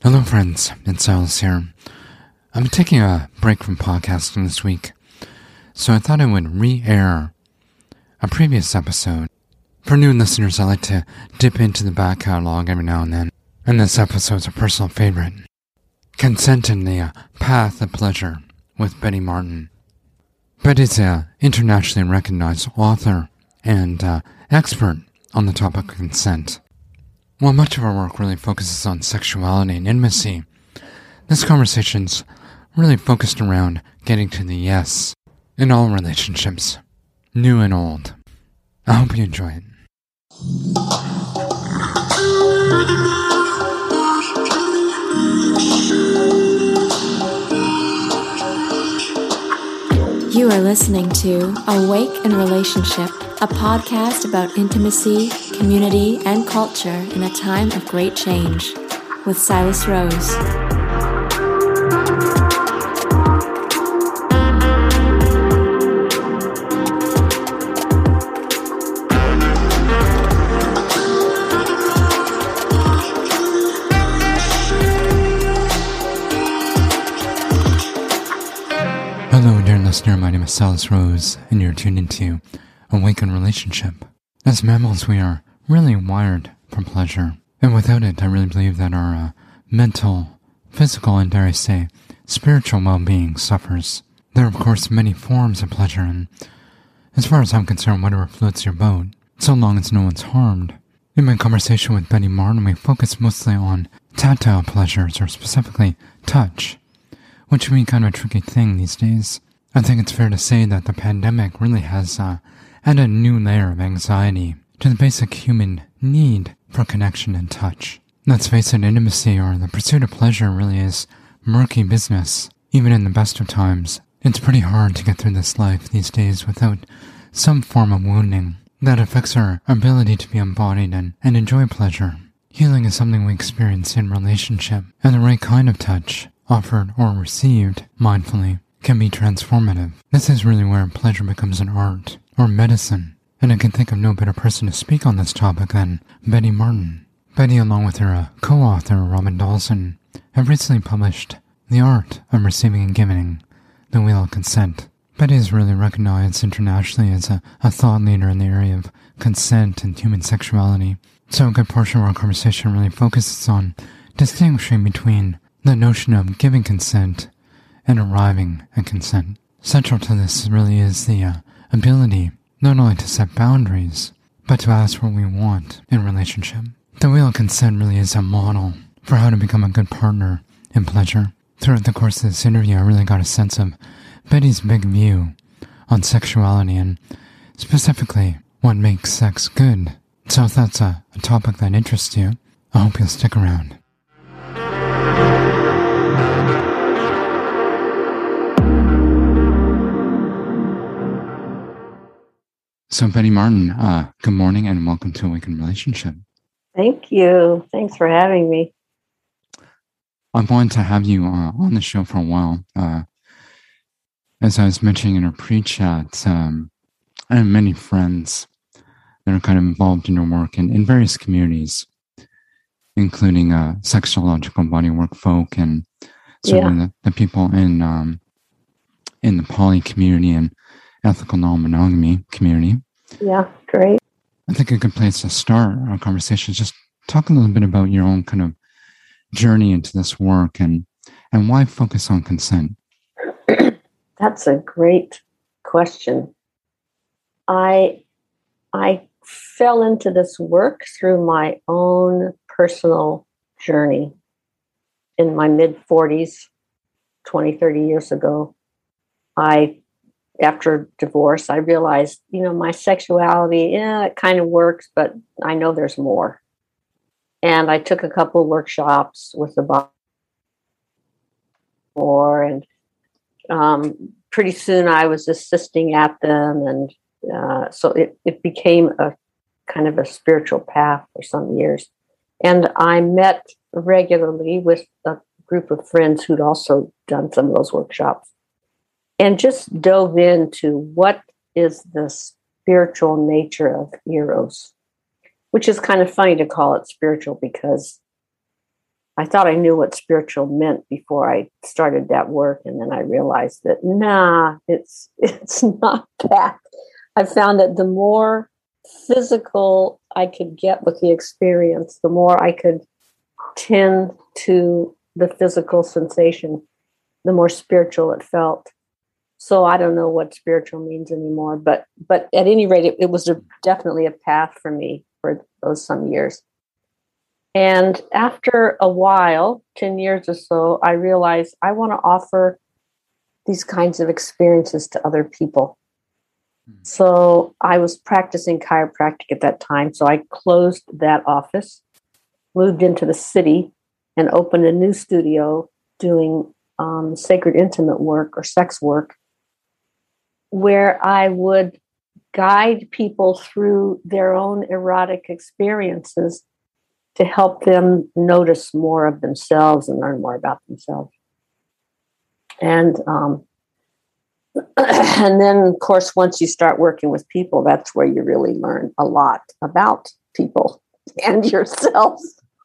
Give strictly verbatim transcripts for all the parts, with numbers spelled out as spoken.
Hello friends, it's Alice here. I'm taking a break from podcasting this week, so I thought I would re-air a previous episode. For new listeners, I like to dip into the back catalog every now and then, and this episode's a personal favorite. Consent in the uh, Path of Pleasure with Betty Martin. Betty's an internationally recognized author and uh, expert on the topic of consent. While much of our work really focuses on sexuality and intimacy, this conversation's really focused around getting to the yes in all relationships, new and old. I hope you enjoy it. You are listening to Awake in Relationship, a podcast about intimacy, community, and culture in a time of great change, with Silas Rose. Hello, dear listener. My name is Silas Rose, and you're tuned into Awake in Relationship. As mammals, we are really wired for pleasure, and without it, I really believe that our uh, mental, physical, and dare I say, spiritual well-being suffers. There are, of course, many forms of pleasure, and as far as I'm concerned, whatever floats your boat, so long as no one's harmed. In my conversation with Betty Martin, we focus mostly on tactile pleasures, or specifically touch, which can be kind of a tricky thing these days. I think it's fair to say that the pandemic really has uh, added a new layer of anxiety to the basic human need for connection and touch. Let's face it, intimacy or the pursuit of pleasure really is murky business. Even in the best of times, it's pretty hard to get through this life these days without some form of wounding that affects our ability to be embodied and, and enjoy pleasure. Healing is something we experience in relationship, and the right kind of touch, offered or received mindfully, can be transformative. This is really where pleasure becomes an art or medicine, and I can think of no better person to speak on this topic than Betty Martin. Betty, along with her uh, co-author Robin Dawson, have recently published The Art of Receiving and Giving, The Wheel of Consent. Betty is really recognized internationally as a, a thought leader in the area of consent and human sexuality, so a good portion of our conversation really focuses on distinguishing between the notion of giving consent and arriving at consent. Central to this really is the uh, ability not only to set boundaries, but to ask what we want in relationship. The Wheel of Consent really is a model for how to become a good partner in pleasure. Throughout the course of this interview, I really got a sense of Betty's big view on sexuality and specifically what makes sex good. So if that's a, a topic that interests you, I hope you'll stick around. So, Betty Martin, uh, good morning and welcome to Awake in Relationship. Thank you. Thanks for having me. I've wanted to have you uh, on the show for a while. Uh, as I was mentioning in our pre-chat, um, I have many friends that are kind of involved in your work in, in various communities, including uh, sexological bodywork folk and certainly yeah. the, the people in um, in the poly community and ethical non-monogamy community. Yeah, great. I think a good place to start our conversation is just talk a little bit about your own kind of journey into this work and, and why focus on consent. That's a great question. I I fell into this work through my own personal journey in my mid-forties, twenty, thirty years ago. I After divorce, I realized, you know, my sexuality, yeah, it kind of works, but I know there's more. And I took a couple of workshops with the body more, and um, pretty soon I was assisting at them. And uh, so it, it became a kind of a spiritual path for some years. And I met regularly with a group of friends who'd also done some of those workshops, and just dove into what is the spiritual nature of Eros, which is kind of funny to call it spiritual because I thought I knew what spiritual meant before I started that work, and then I realized that nah, it's it's not that. I found that the more physical I could get with the experience, the more I could tend to the physical sensation, the more spiritual it felt. So I don't know what spiritual means anymore, but but at any rate, it, it was a, definitely a path for me for those some years. And after a while, ten years or so, I realized I want to offer these kinds of experiences to other people. Mm-hmm. So I was practicing chiropractic at that time. So I closed that office, moved into the city, and opened a new studio doing um, sacred intimate work or sex work, where I would guide people through their own erotic experiences to help them notice more of themselves and learn more about themselves. And um, and then, of course, once you start working with people, that's where you really learn a lot about people and yourself.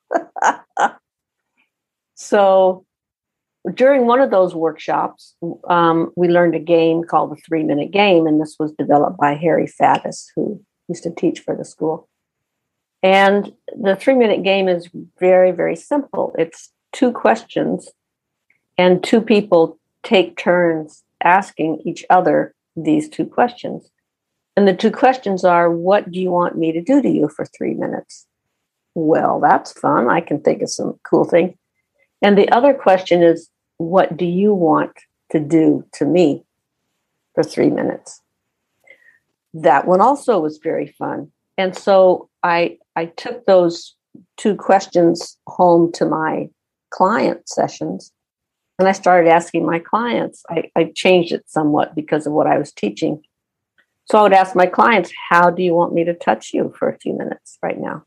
So during one of those workshops, um, we learned a game called the three-minute game, and this was developed by Harry Faddis, who used to teach for the school. And the three-minute game is very, very simple. It's two questions, and two people take turns asking each other these two questions. And the two questions are, what do you want me to do to you for three minutes? Well, that's fun. I can think of some cool things. And the other question is, what do you want to do to me for three minutes? That one also was very fun. And so I I took those two questions home to my client sessions, and I started asking my clients. I, I changed it somewhat because of what I was teaching. So I would ask my clients, how do you want me to touch you for a few minutes right now?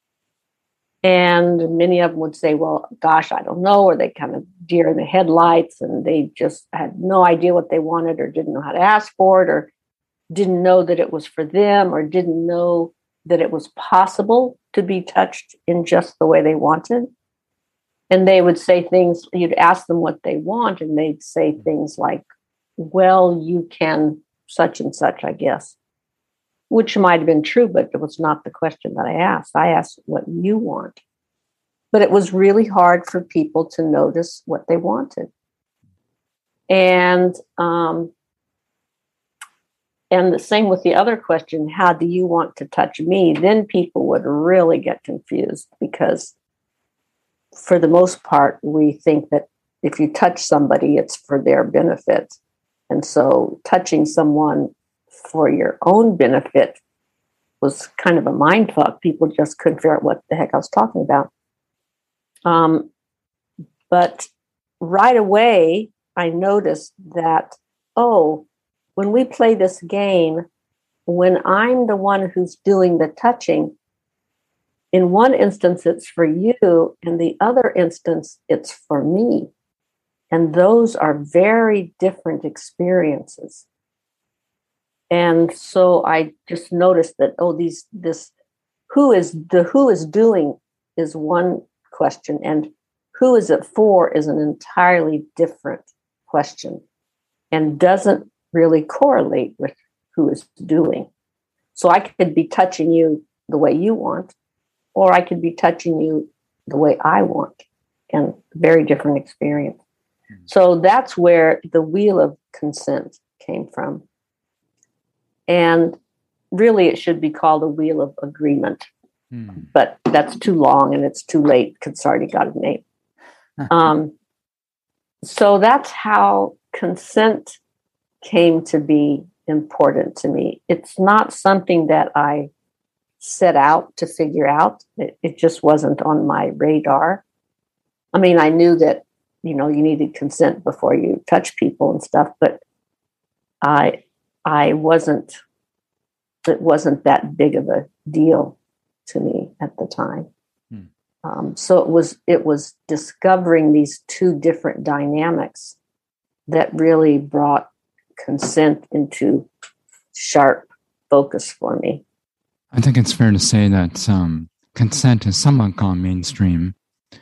And many of them would say, well, gosh, I don't know, or they kind of deer in the headlights, and they just had no idea what they wanted, or didn't know how to ask for it, or didn't know that it was for them, or didn't know that it was possible to be touched in just the way they wanted. And they would say things, you'd ask them what they want, and they'd say things like, well, you can such and such, I guess, which might have been true, but it was not the question that I asked. I asked what you want. But it was really hard for people to notice what they wanted. And um, and the same with the other question, how do you want to touch me? Then people would really get confused, because for the most part, we think that if you touch somebody, it's for their benefit. And so touching someone for your own benefit was kind of a mind fuck. People just couldn't figure out what the heck I was talking about. Um, but right away, I noticed that, oh, when we play this game, when I'm the one who's doing the touching, in one instance, it's for you. In the other instance, it's for me. And those are very different experiences. And so I just noticed that, oh, these, this, who is the, who is doing is one question, and who is it for is an entirely different question, and doesn't really correlate with who is doing. So I could be touching you the way you want, or I could be touching you the way I want, and very different experience. Mm-hmm. So that's where the wheel of consent came from. And really, it should be called a wheel of agreement. Mm. But that's too long, and it's too late because it's already got a name. um, so that's how consent came to be important to me. It's not something that I set out to figure out. It, it just wasn't on my radar. I mean, I knew that, you know, you needed consent before you touch people and stuff, but I I wasn't, it wasn't that big of a deal to me at the time. Hmm. Um, so it was, it was discovering these two different dynamics that really brought consent into sharp focus for me. I think it's fair to say that um, consent has somewhat gone mainstream.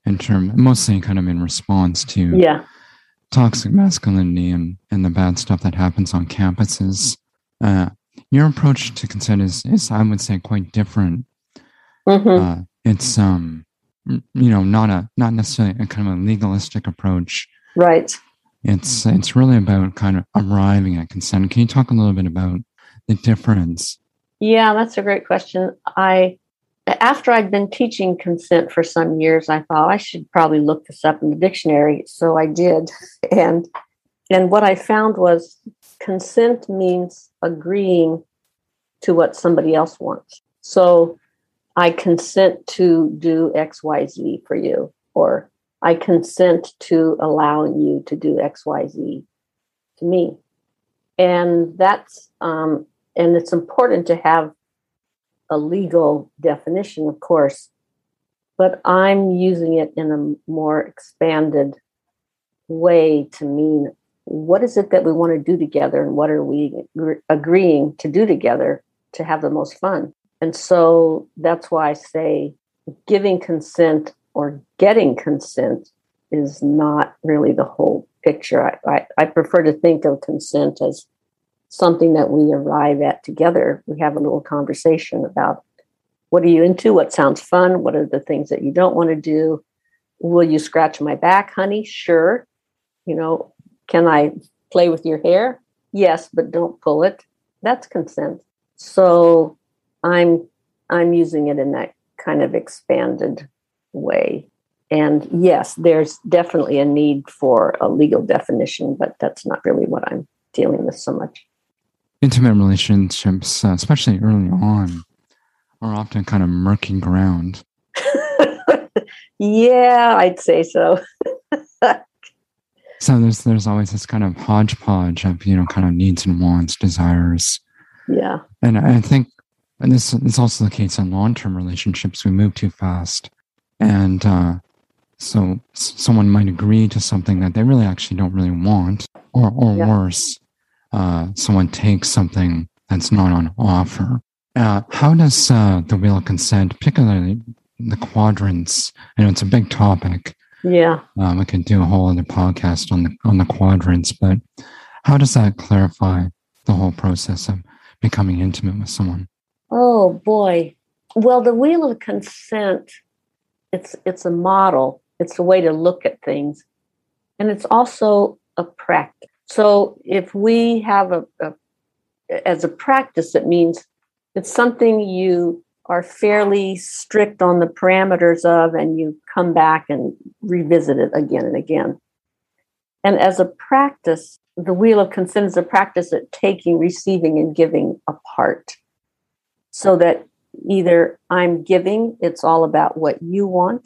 in term, mostly kind of in response to Yeah. toxic masculinity and, and the bad stuff that happens on campuses. Uh, your approach to consent is, is, I would say, quite different. Mm-hmm. Uh, it's, um, you know, not a not necessarily a kind of a legalistic approach. Right. It's it's really about kind of arriving at consent. Can you talk a little bit about the difference? Yeah, that's a great question. I After I'd been teaching consent for some years, I thought I should probably look this up in the dictionary. So I did. And and what I found was consent means agreeing to what somebody else wants. So I consent to do X, Y, Z for you, or I consent to allowing you to do X, Y, Z to me. And that's, um, and it's important to have a legal definition, of course, but I'm using it in a more expanded way to mean what is it that we want to do together and what are we agreeing to do together to have the most fun. And so that's why I say giving consent or getting consent is not really the whole picture. I, I, I prefer to think of consent as something that we arrive at together. We have a little conversation about what are you into? What sounds fun? What are the things that you don't want to do? Will you scratch my back, honey? Sure. You know, can I play with your hair? Yes, but don't pull it. That's consent. So I'm I'm using it in that kind of expanded way. And yes, there's definitely a need for a legal definition, but that's not really what I'm dealing with so much. Intimate relationships, uh, especially early on, are often kind of murky ground. Yeah, I'd say so. So there's there's always this kind of hodgepodge of, you know, kind of needs and wants, desires. Yeah. And I think, and this is also the case in long-term relationships, we move too fast. And uh, so s- someone might agree to something that they really actually don't really want, or, or Yeah. worse, uh, someone takes something that's not on offer. Uh, how does uh, the wheel of consent, particularly the quadrants, I know it's a big topic. Yeah. Um, we could do a whole other podcast on the on the quadrants, but how does that clarify the whole process of becoming intimate with someone? Oh boy. Well, the wheel of consent, it's it's a model. It's a way to look at things. And it's also a practice. So if we have a, a as a practice, it means it's something you are fairly strict on the parameters of, and you come back and revisit it again and again. And as a practice, the wheel of consent is a practice at taking, receiving, and giving apart. So that either I'm giving, it's all about what you want,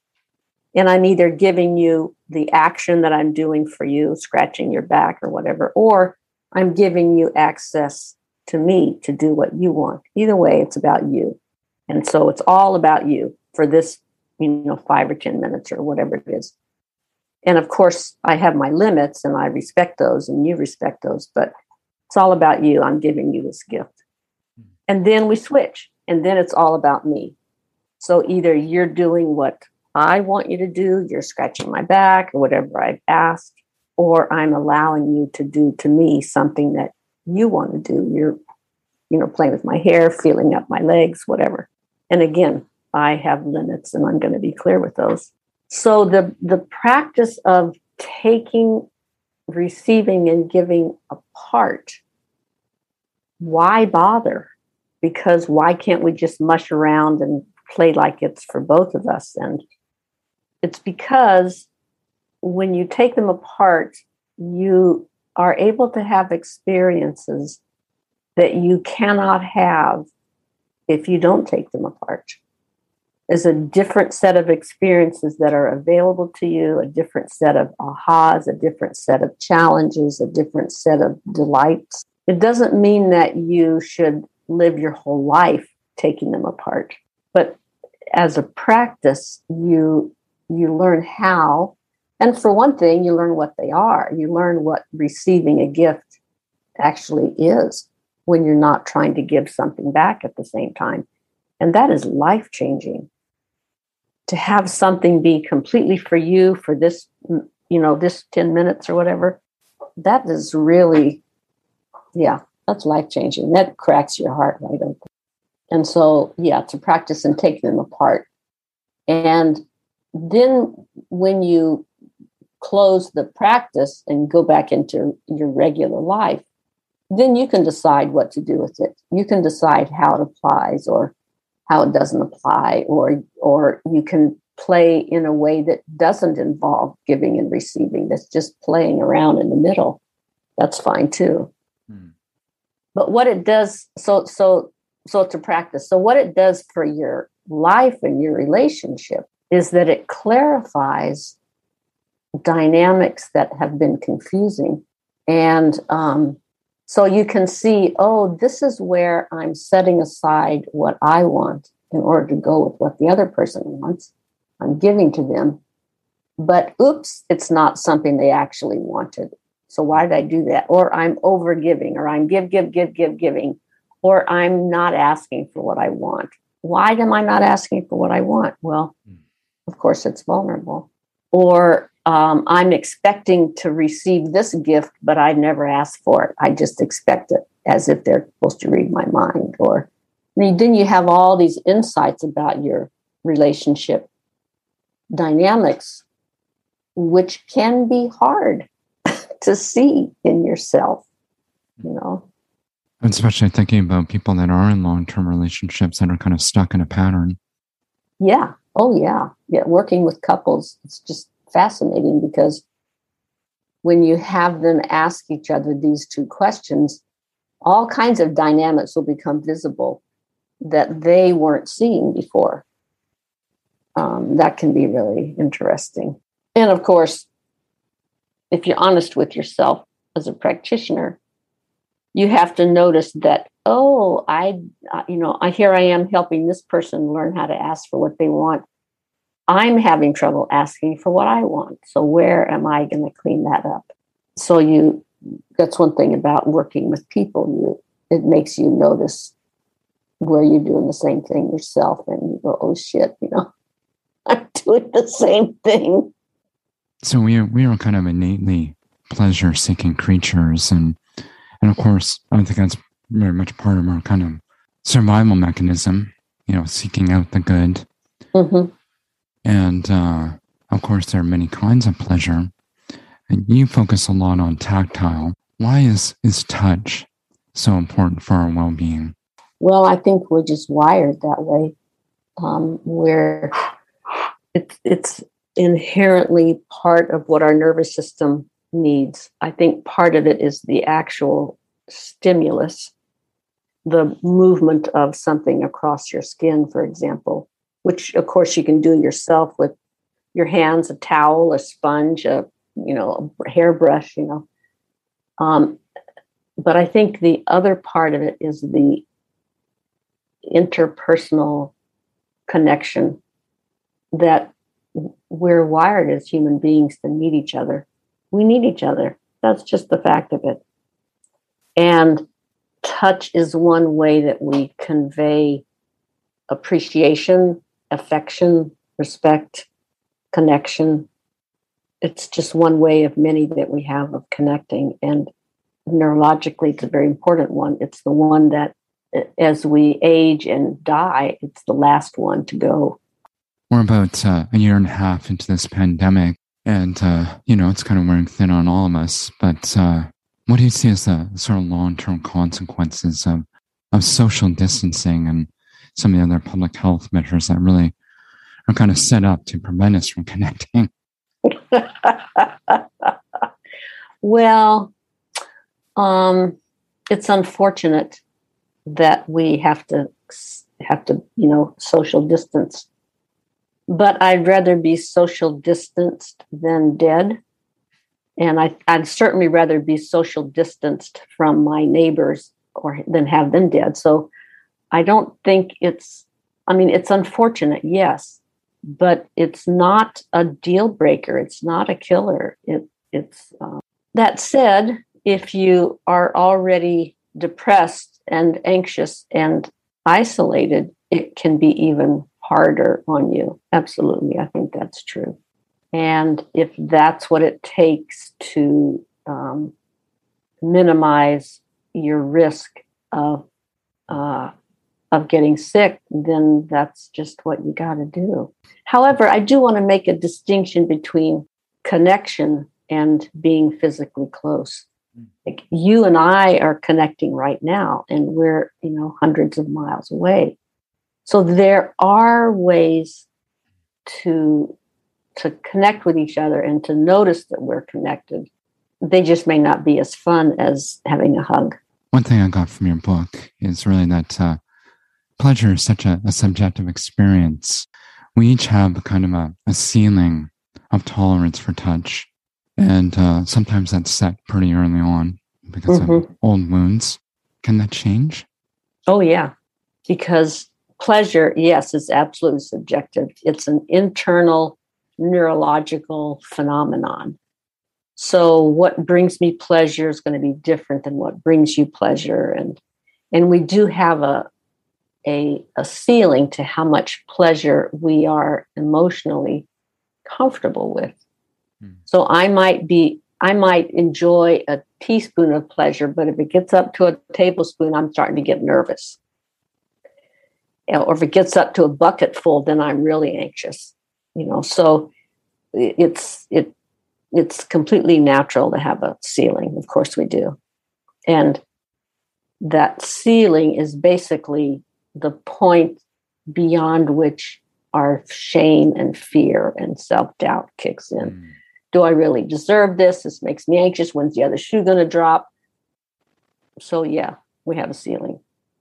and I'm either giving you the action that I'm doing for you, scratching your back or whatever, or I'm giving you access to me to do what you want. Either way, it's about you. And so it's all about you for this, you know, five or ten minutes or whatever it is. And of course, I have my limits and I respect those and you respect those, but it's all about you. I'm giving you this gift. And then we switch, and then it's all about me. So either you're doing what I want you to do, you're scratching my back or whatever I've asked, or I'm allowing you to do to me something that you want to do. You're, you know, playing with my hair, feeling up my legs, whatever. And again, I have limits and I'm going to be clear with those. So the, the practice of taking, receiving, and giving apart, why bother? Because why can't we just mush around and play like it's for both of us? And it's because when you take them apart, you are able to have experiences that you cannot have if you don't take them apart. There's a different set of experiences that are available to you, a different set of ahas, a different set of challenges, a different set of delights. It doesn't mean that you should live your whole life taking them apart. But as a practice, you you learn how. And for one thing, you learn what they are. You learn what receiving a gift actually is when you're not trying to give something back at the same time. And that is life-changing. to have something be completely for you for this, you know, this ten minutes or whatever, that is really, yeah, that's life-changing. That cracks your heart right open. And so, yeah, to practice and take them apart. And then when you close the practice and go back into your regular life, then you can decide what to do with it. You can decide how it applies or how it doesn't apply, or or you can play in a way that doesn't involve giving and receiving. That's just playing around in the middle. That's fine too. Hmm. But what it does, so so so to practice. So what it does for your life and your relationship is that it clarifies dynamics that have been confusing. And um, so you can see, oh, this is where I'm setting aside what I want in order to go with what the other person wants. I'm giving to them. But oops, it's not something they actually wanted. So why did I do that? Or I'm over giving, or I'm give, give, give, give, giving, or I'm not asking for what I want. Why am I not asking for what I want? Well, of course, it's vulnerable. Or um, I'm expecting to receive this gift, but I never asked for it. I just expect it as if they're supposed to read my mind. Or then you have all these insights about your relationship dynamics, which can be hard to see in yourself, you know. Especially thinking about people that are in long-term relationships that are kind of stuck in a pattern. Yeah. Oh, yeah. Yeah. Working with couples, it's just fascinating because when you have them ask each other these two questions, all kinds of dynamics will become visible that they weren't seeing before. Um, that can be really interesting. And of course, if you're honest with yourself as a practitioner, you have to notice that, oh, I, you know, I here I am helping this person learn how to ask for what they want. I'm having trouble asking for what I want. So where am I going to clean that up? So you, that's one thing about working with people. You, it makes you notice where you're doing the same thing yourself, and you go, oh shit, you know, I'm doing the same thing. So we are we are kind of innately pleasure-seeking creatures, and and of course, I think that's very much part of our kind of survival mechanism. You know, seeking out the good. Mm-hmm. And, uh, of course, there are many kinds of pleasure. And you focus a lot on tactile. Why is, is touch so important for our well-being? Well, I think we're just wired that way. Um, where it's, it's inherently part of what our nervous system needs. I think part of it is the actual stimulus, the movement of something across your skin, for example, which, of course, you can do yourself with your hands, a towel, a sponge, a, you know, a hairbrush, you know. Um, but I think the other part of it is the interpersonal connection that we're wired as human beings to need each other. We need each other. That's just the fact of it. And touch is one way that we convey appreciation, affection, respect, connection. It's just one way of many that we have of connecting. And neurologically, it's a very important one. It's the one that, as we age and die, it's the last one to go. We're about uh, a year and a half into this pandemic, and, uh, you know, it's kind of wearing thin on all of us. But uh, what do you see as the sort of long-term consequences of, of social distancing and some of the other public health measures that really are kind of set up to prevent us from connecting? Well, um, it's unfortunate that we have to have to, you know, social distance. But I'd rather be social distanced than dead. And I, I'd certainly rather be social distanced from my neighbors or than have them dead. So I don't think it's, I mean, it's unfortunate, yes, but it's not a deal breaker. It's not a killer. It, it's um, that said, if you are already depressed and anxious and isolated, it can be even harder on you. Absolutely. I think that's true. And if that's what it takes to um, minimize your risk of uh, of getting sick, then that's just what you got to do. However, I do want to make a distinction between connection and being physically close. Like you and I are connecting right now, and we're, you know, hundreds of miles away. So there are ways to to connect with each other and to notice that we're connected. They just may not be as fun as having a hug. One thing I got from your book is really that uh, pleasure is such a, a subjective experience. We each have kind of a, a ceiling of tolerance for touch. And uh, sometimes that's set pretty early on because mm-hmm. of old wounds. Can that change? Oh, yeah. Because pleasure, yes, is absolutely subjective. It's an internal neurological phenomenon. So what brings me pleasure is going to be different than what brings you pleasure. And and we do have a, a, a ceiling to how much pleasure we are emotionally comfortable with. Hmm. So I might be, I might enjoy a teaspoon of pleasure, but if it gets up to a tablespoon, I'm starting to get nervous. Or if it gets up to a bucket full, then I'm really anxious. You know, so it's it it's completely natural to have a ceiling. Of course we do. And that ceiling is basically the point beyond which our shame and fear and self-doubt kicks in. Mm. Do I really deserve this? This makes me anxious. When's the other shoe going to drop? So yeah, we have a ceiling.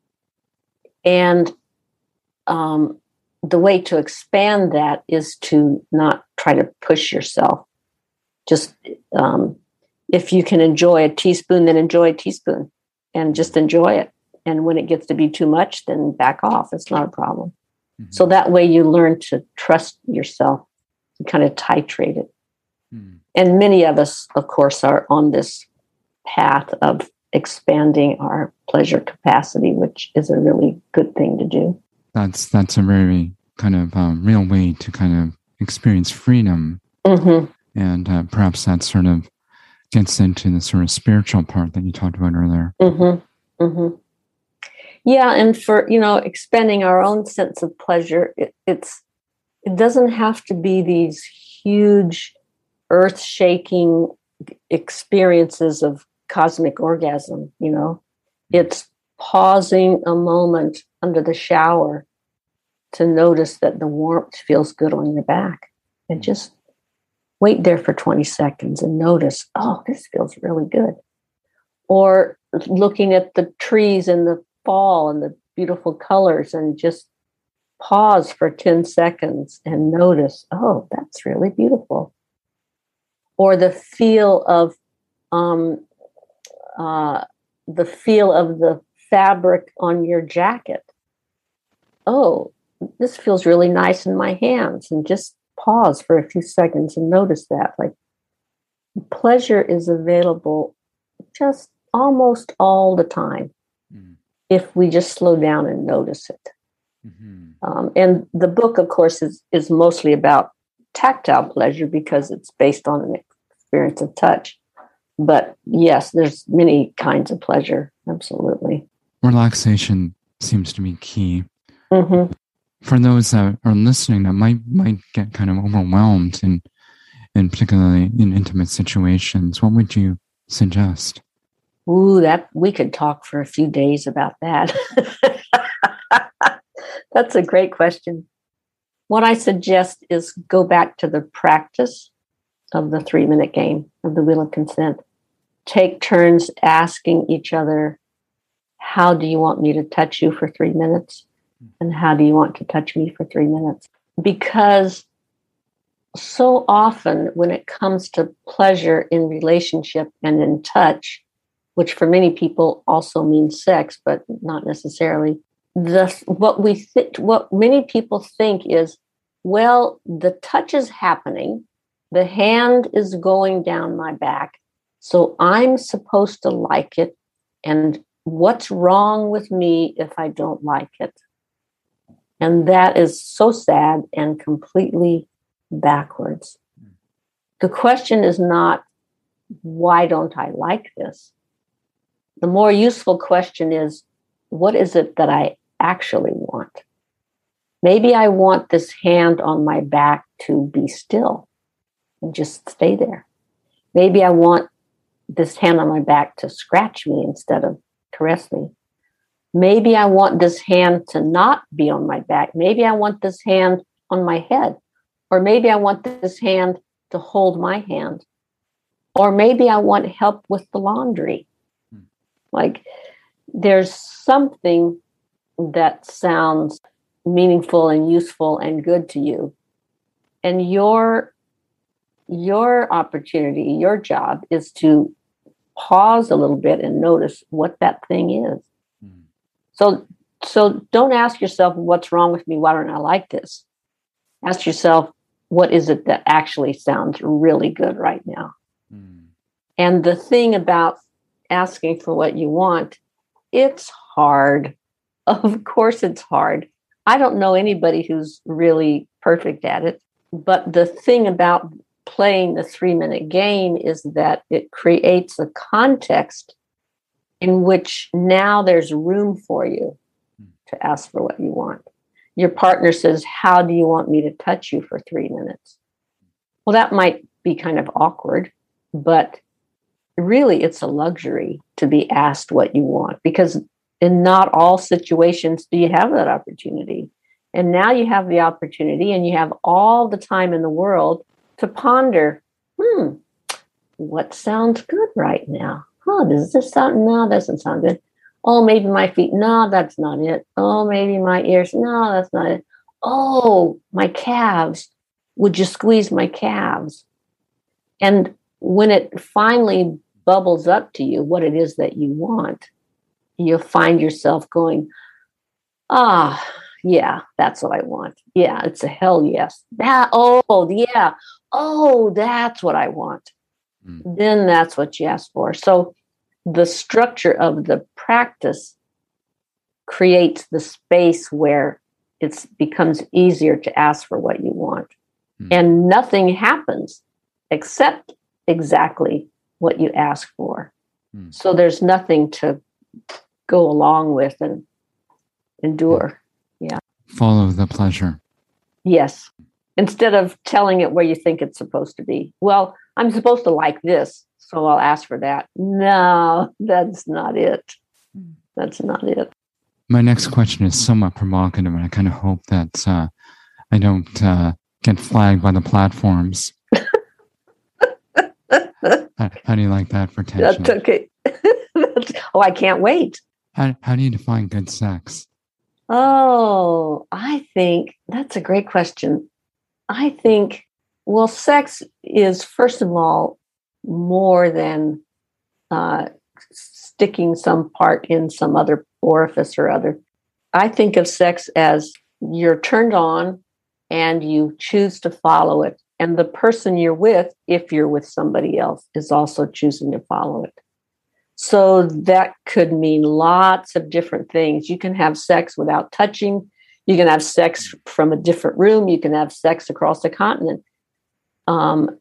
And um, the way to expand that is to not try to push yourself. Just um, if you can enjoy a teaspoon, then enjoy a teaspoon and just enjoy it. And when it gets to be too much, then back off. It's not a problem. Mm-hmm. So that way you learn to trust yourself and kind of titrate it. Mm. And many of us, of course, are on this path of expanding our pleasure capacity, which is a really good thing to do. That's that's a very kind of um, real way to kind of experience freedom. Mm-hmm. And uh, perhaps that sort of gets into the sort of spiritual part that you talked about earlier. Mm-hmm. Mm-hmm. Yeah, and for, you know, expanding our own sense of pleasure, it, it's it doesn't have to be these huge, earth-shaking experiences of cosmic orgasm, you know. It's pausing a moment under the shower to notice that the warmth feels good on your back. And just wait there for twenty seconds and notice, oh, this feels really good. Or looking at the trees in the fall and the beautiful colors and just pause for ten seconds and notice, oh, that's really beautiful. Or the feel of um, uh, the feel of the fabric on your jacket. Oh, this feels really nice in my hands. And just pause for a few seconds and notice that. Like, pleasure is available just almost all the time mm. if we just slow down and notice it. Mm-hmm. Um, and the book, of course, is, is mostly about tactile pleasure because it's based on an experience of touch. But yes, there's many kinds of pleasure. Absolutely. Relaxation seems to be key. Mm-hmm. For those that are listening that might might get kind of overwhelmed in, in particularly in intimate situations, what would you suggest? Ooh, that we could talk for a few days about that. That's a great question. What I suggest is go back to the practice of the three-minute game of the Wheel of Consent. Take turns asking each other, how do you want me to touch you for three minutes? And how do you want to touch me for three minutes? Because so often when it comes to pleasure in relationship and in touch, which for many people also means sex, but not necessarily, the what we th- what many people think is, well, the touch is happening, the hand is going down my back, so I'm supposed to like it, and what's wrong with me if I don't like it? And that is so sad and completely backwards. The question is not, why don't I like this? The more useful question is, what is it that I actually want? Maybe I want this hand on my back to be still and just stay there. Maybe I want this hand on my back to scratch me instead of caress me. Maybe I want this hand to not be on my back. Maybe I want this hand on my head. Or maybe I want this hand to hold my hand. Or maybe I want help with the laundry. Like, there's something that sounds meaningful and useful and good to you. And your, your opportunity, your job is to pause a little bit and notice what that thing is. Mm. So, so don't ask yourself, what's wrong with me? Why don't I like this? Ask yourself, what is it that actually sounds really good right now? Mm. And the thing about asking for what you want, it's hard. Of course it's hard. I don't know anybody who's really perfect at it. But the thing about playing the three-minute game is that it creates a context in which now there's room for you to ask for what you want. Your partner says, how do you want me to touch you for three minutes? Well, that might be kind of awkward, but really it's a luxury to be asked what you want, because in not all situations do you have that opportunity. And now you have the opportunity and you have all the time in the world to ponder, hmm, what sounds good right now? Oh, does this sound? No, that doesn't sound good. Oh, maybe my feet. No, that's not it. Oh, maybe my ears. No, that's not it. Oh, my calves. Would you squeeze my calves? And when it finally bubbles up to you what it is that you want, you'll find yourself going, ah, yeah, that's what I want. Yeah, it's a hell yes. That, oh, yeah. Oh, that's what I want. Mm. Then that's what you ask for. So the structure of the practice creates the space where it becomes easier to ask for what you want. Mm. And nothing happens except exactly what you ask for. Mm. So there's nothing to go along with and endure. Yeah. Follow the pleasure. Yes. Instead of telling it where you think it's supposed to be. Well, I'm supposed to like this, so I'll ask for that. No, that's not it. That's not it. My next question is somewhat provocative, and I kind of hope that uh, I don't uh, get flagged by the platforms. how, how do you like that for tension? That's okay. That's, oh, I can't wait. How, how do you define good sex? Oh, I think that's a great question. I think, well, sex is, first of all, more than uh, sticking some part in some other orifice or other. I think of sex as you're turned on and you choose to follow it. And the person you're with, if you're with somebody else, is also choosing to follow it. So that could mean lots of different things. You can have sex without touching. You can have sex from a different room. You can have sex across the continent. Um,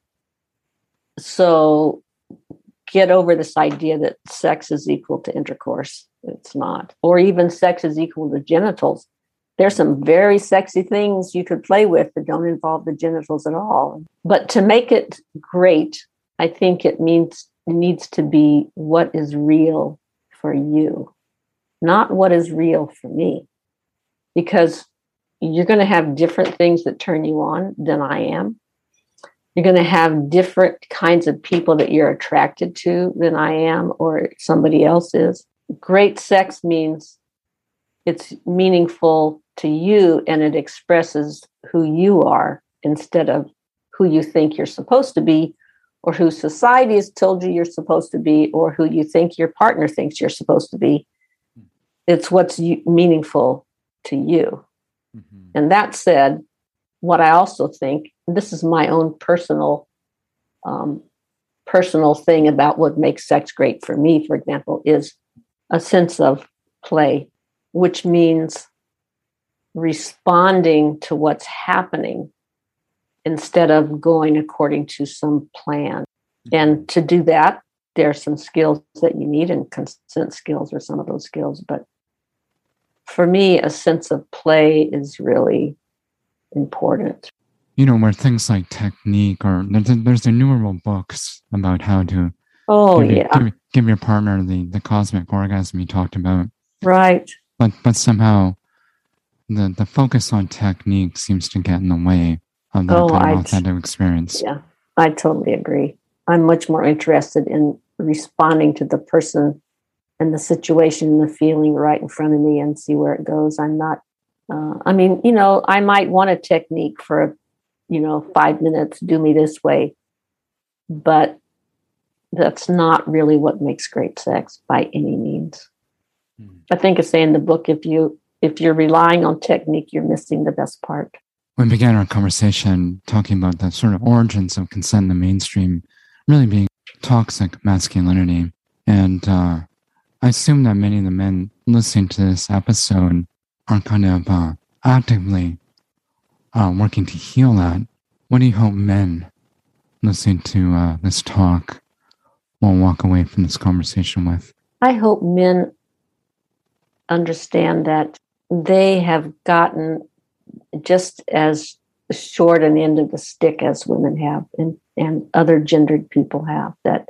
so get over this idea that sex is equal to intercourse. It's not. Or even sex is equal to genitals. There's some very sexy things you could play with that don't involve the genitals at all. But to make it great, I think it means it needs to be what is real for you, not what is real for me. Because you're going to have different things that turn you on than I am. You're going to have different kinds of people that you're attracted to than I am or somebody else is. Great sex means it's meaningful to you and it expresses who you are instead of who you think you're supposed to be, or who society has told you you're supposed to be, or who you think your partner thinks you're supposed to be. It's what's meaningful to you. Mm-hmm. And that said, what I also think, this is my own personal um, personal thing about what makes sex great for me, for example, is a sense of play, which means responding to what's happening instead of going according to some plan. And to do that, there are some skills that you need, and consent skills are some of those skills. But for me, a sense of play is really important. You know, where things like technique, or there's, there's innumerable books about how to oh give, yeah your, give, give your partner the, the cosmic orgasm you talked about. Right. But but somehow the, the focus on technique seems to get in the way of that oh, kind of I, authentic experience. Yeah, I totally agree. I'm much more interested in responding to the person and the situation and the feeling right in front of me and see where it goes. I'm not, uh, I mean, you know, I might want a technique for, you know, five minutes, do me this way, but that's not really what makes great sex by any means. Hmm. I think I say in the book, if you, if you're relying on technique, you're missing the best part. We began our conversation talking about the sort of origins of consent in the mainstream really being toxic masculinity. And uh, I assume that many of the men listening to this episode are kind of uh, actively uh, working to heal that. What do you hope men listening to uh, this talk will walk away from this conversation with? I hope men understand that they have gotten just as short an end of the stick as women have, and, and other gendered people have, that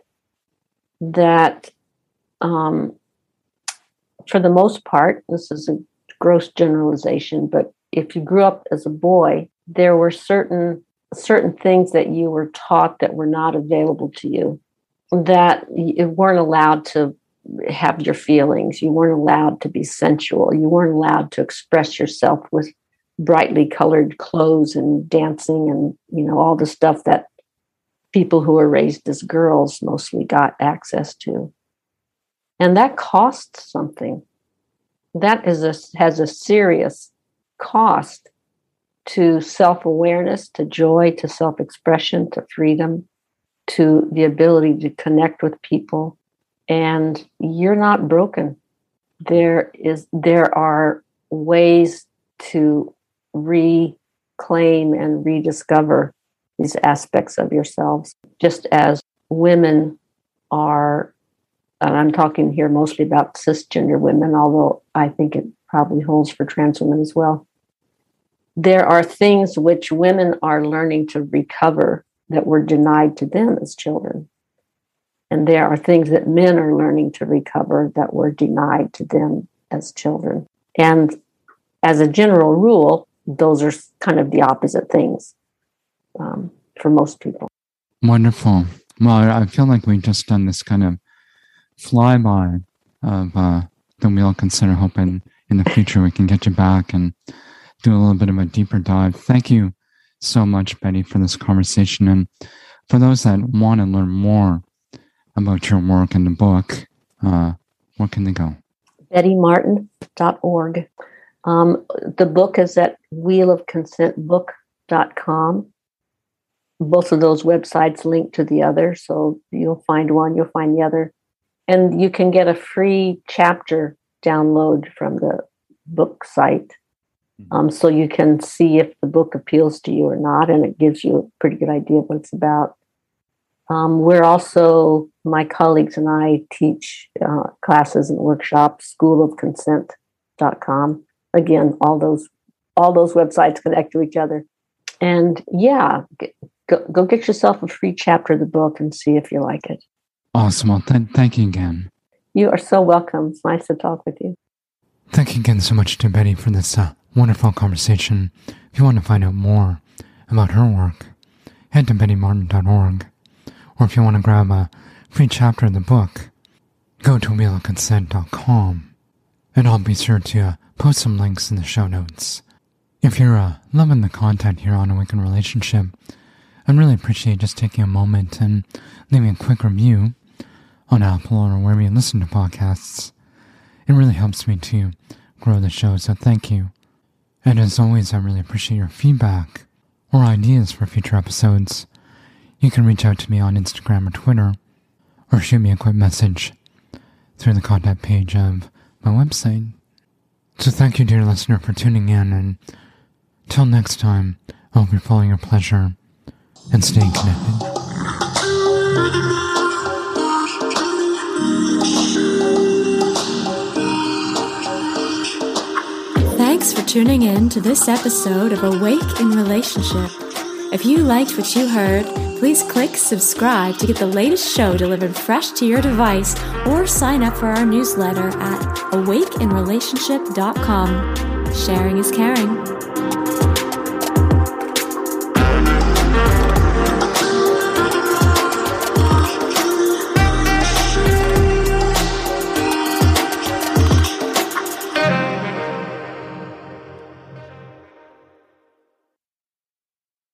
that um, for the most part, this is a gross generalization, but if you grew up as a boy, there were certain certain things that you were taught that were not available to you, that you weren't allowed to have your feelings, you weren't allowed to be sensual, you weren't allowed to express yourself with brightly colored clothes and dancing and, you know, all the stuff that people who were raised as girls mostly got access to. And that costs something. That is a, has a serious cost to self-awareness, to joy, to self-expression, to freedom, to the ability to connect with people. And you're not broken. There is, there are ways to reclaim and rediscover these aspects of yourselves, just as women are, and I'm talking here mostly about cisgender women, although I think it probably holds for trans women as well. There are things which women are learning to recover that were denied to them as children. And there are things that men are learning to recover that were denied to them as children. And as a general rule, those are kind of the opposite things um, for most people. Wonderful. Well, I feel like we've just done this kind of flyby of uh, the Wheel Consider, hoping in the future we can get you back and do a little bit of a deeper dive. Thank you so much, Betty, for this conversation. And for those that want to learn more about your work and the book, uh, where can they go? betty martin dot org. Um, the book is at wheel of consent book dot com. Both of those websites link to the other, so you'll find one, you'll find the other. And you can get a free chapter download from the book site. Um, so you can see if the book appeals to you or not, and it gives you a pretty good idea of what it's about. Um, we're also, my colleagues and I teach uh, classes and workshops, school of consent dot com. Again, all those all those websites connect to each other. And yeah, get, go, go get yourself a free chapter of the book and see if you like it. Awesome. Well, th- thank you again. You are so welcome. It's nice to talk with you. Thank you again so much to Betty for this uh, wonderful conversation. If you want to find out more about her work, head to betty martin dot org. Or if you want to grab a free chapter of the book, go to wheel of consent dot com. And I'll be sure to uh, post some links in the show notes. If you're uh, loving the content here on Awaken Relationship, I'd really appreciate just taking a moment and leaving a quick review on Apple or wherever you listen to podcasts. It really helps me to grow the show, so thank you. And as always, I really appreciate your feedback or ideas for future episodes. You can reach out to me on Instagram or Twitter, or shoot me a quick message through the contact page of my website. So thank you, dear listener, for tuning in, and till next time, I hope you're following your pleasure and staying connected. Thanks for tuning in to this episode of Awake in Relationship. If you liked what you heard, please click subscribe to get the latest show delivered fresh to your device, or sign up for our newsletter at awake in relationship dot com. Sharing is caring.